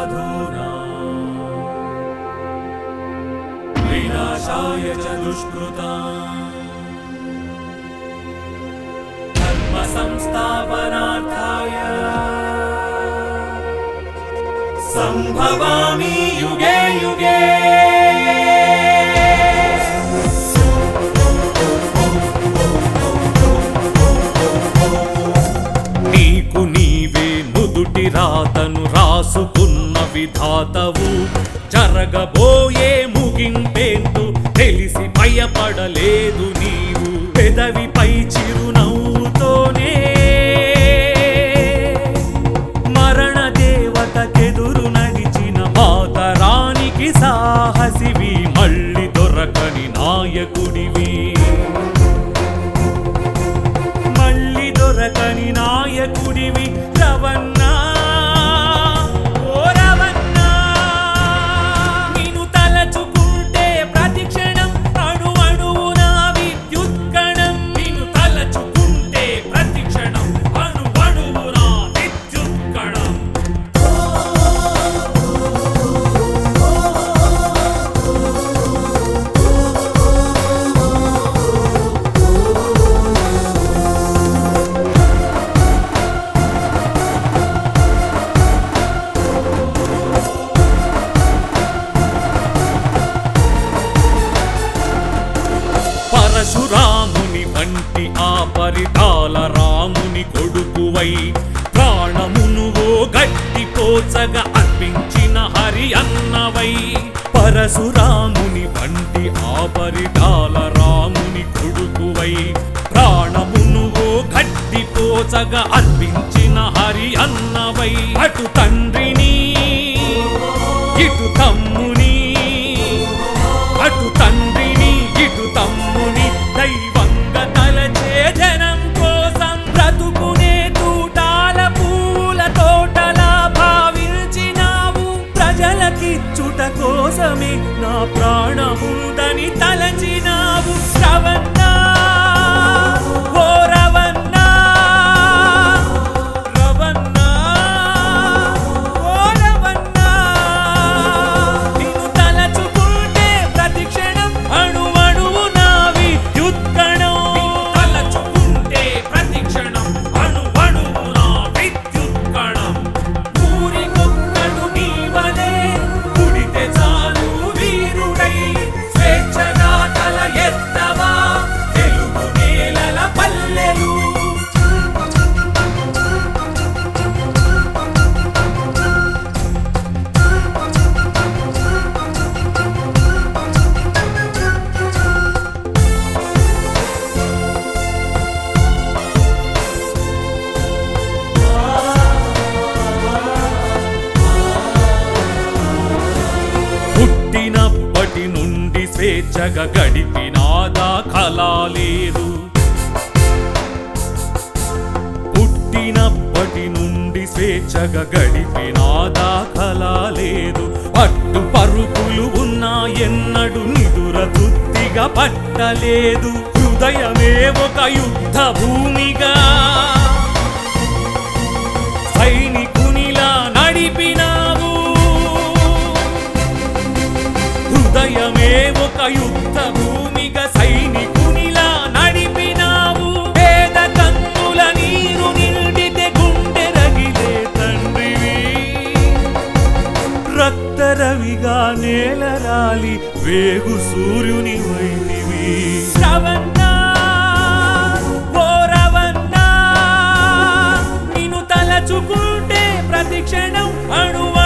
साधूनां विनाशाय च दुष्कृतां धर्म संस्थापनार्थाय संभवामि युगे युगे। నీకు నీవే నుదుటి రాతను రాసుకున్న విధాతవు, జరగబోయే ముగింపేంటో తెలిసి భయపడలేదు నీవు. పెదవిపై చిరునవ్వుతోనే మరణ దేవతకెదురు నడిచిన మాతరానికి సాహసివి, మళ్ళీ దొరకని నాయకుడివి, మళ్ళీ దొరకని నాయకుడివి రవన్నా, ఓ రవన్నా. నిన్ను తలచుకుంటే ప్రతిక్షణం అణు అణువున విద్యుత్కణం, నిన్ను తలచుకుంటే ప్రతిక్షణం అణు అణువున విద్యుత్కణం. పరశురాముని వంటి ఆ పరిటాల రాముని కొడుకువై ప్రాణమును ఓ గట్టి పోచగా అర్పించిన హరి అన్నవై. పరశురాముని వంటి ఆ పరిటాల రాముని కొడుకువై ప్రాణమును ఓ గట్టి పోచగా అర్పించిన హరి అన్నవై. అటు తండ్రిని ఇటు తమ్ముని, అటు తండ్రిని ఇటు తమ్ముని దైవంగా తలచే జనం కోసం బ్రతుకునే తూటాల పూల తోటలా భావించినావు. ప్రజలకిచ్చుట కోసమే నా ప్రాణముందని తలచినావు రవన్నా, ఓ రవన్నా, రవన్నా, ఓ రవన్నా. నిన్ను తలచుకుంటే ప్రతిక్షణం అణు అణువున విద్యుత్కణం, తలచుకుంటే ప్రతిక్షణం అణు అణువున విద్యుత్కణం. ఊరికొక్కడు నీవలే పుడితే చాలు వీరుడై, స్వేచ్ఛగా తల ఎత్తవా తెలుగు నేలల పల్లెలు. పుట్టినప్పటి నుండి స్వేచ్ఛగా గడిపినాదా కలాలేదు, పుట్టినప్పటి నుండి స్వేచ్ఛగా గడిపినాదా కలాలేదు. పట్టు పరుపులు ఉన్నా ఎన్నడు నిదుర తృప్తిగా పట్టలేదు. హృదయమే ఒక యుద్ధ భూమిగా సైనికునిలా నడిపినావు. హృదయమే ఒక యుద్ధ భూమిగా సైనికునిలా నడిపినావు. పేద కన్నుల నీరు నిండితే గుండె రగిలే తండ్రివి, రక్తరవిగా నేల రాలి వేగు సూర్యుని వైదివి రవన్నా, ఓ రవన్నా. నిన్ను తలచుకుంటే ప్రతిక్షణం అణువ